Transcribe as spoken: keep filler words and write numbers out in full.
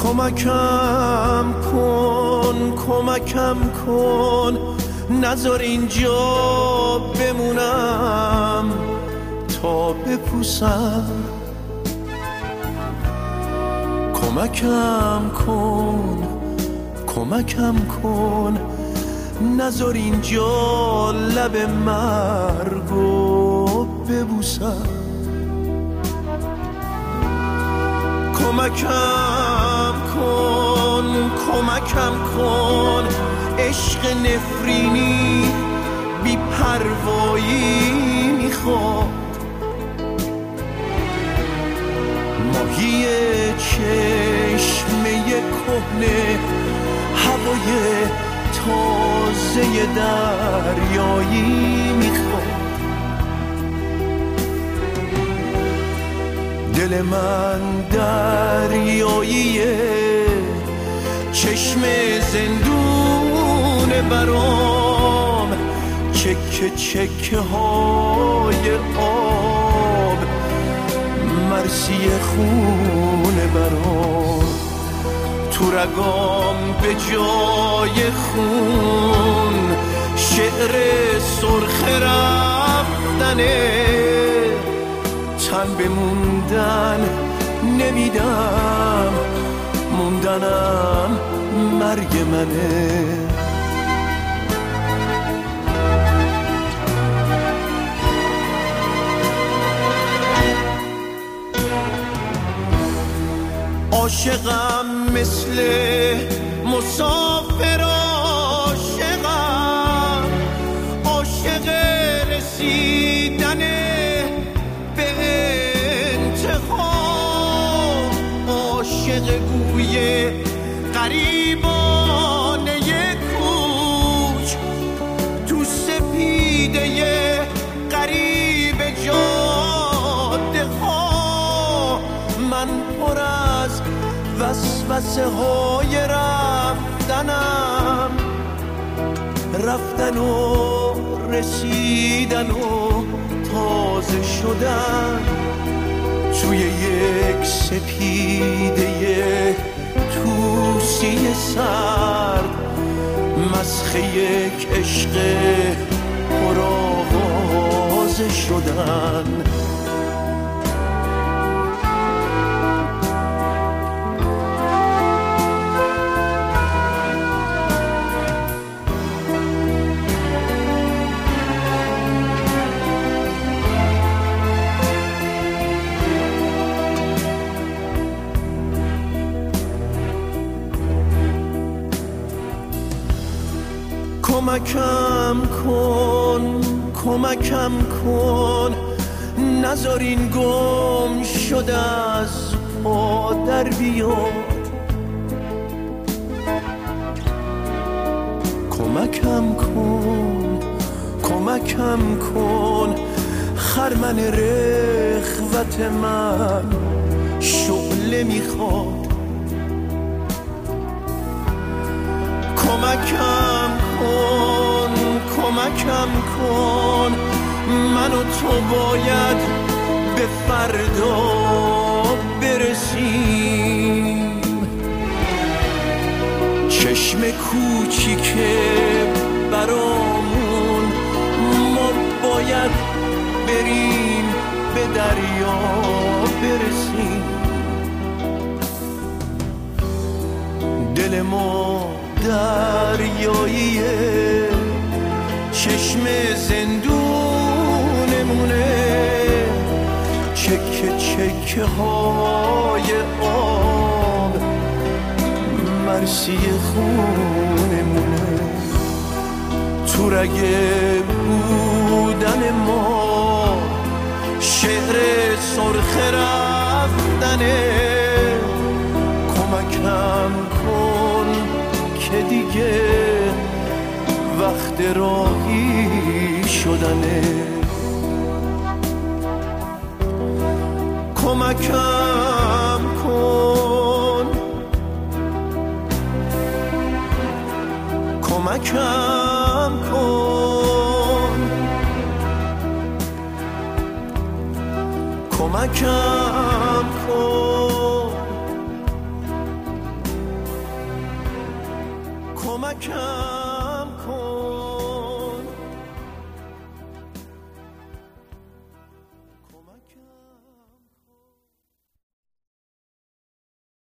کمکم کن کمکم کن نذار اینجا بمونم تا بپوسم. کمکم کن کمکم کن نذار اینجا لب مرگو ببوسم. کمکم کن کمکم کن عشق نفرینی بی پروایی میخواد. ماهی چشمه کهنه هوای تازه دریایی میخواد. دل من دریاییه چشم زندون برام چکه چکه های آب مرسی خونه برام. تو رگام به جای خون شعر سرخ رفتنه. تن به موندن نمیدم موندنم مرگ منه. عاشقم مثل مسافر عاشقم عاشق رسیدن به انتها. عاشق گوی غریبانه کوچ تو سپیده غریب جاده ها. من پر از وسوسه های رفتنم رفتن و رسیدن و تازه شدن توی یک سپیده توسی سرد مسخ یک عشق پرآوازه شدن. کمکم کن کمکم کن نذار این گم شده از پا در بیاد. کمکم کن کمکم کن خرمن رخوت من شعله میخواد. کمکم کن کمکم کن من و تو باید به فردا برسیم. چشم کوچیکه برامون ما باید بریم به دریا برسیم. دل ما دریاییه چشم زندونمونه چکه چکه های آب مرسی خونمونه. تو رگه بودن ما شعر سرخ رفتنه. کمکم کن که دیگه وقت راهی شدنه. کمکم کن کمکم کن کمکم کن کمکم کن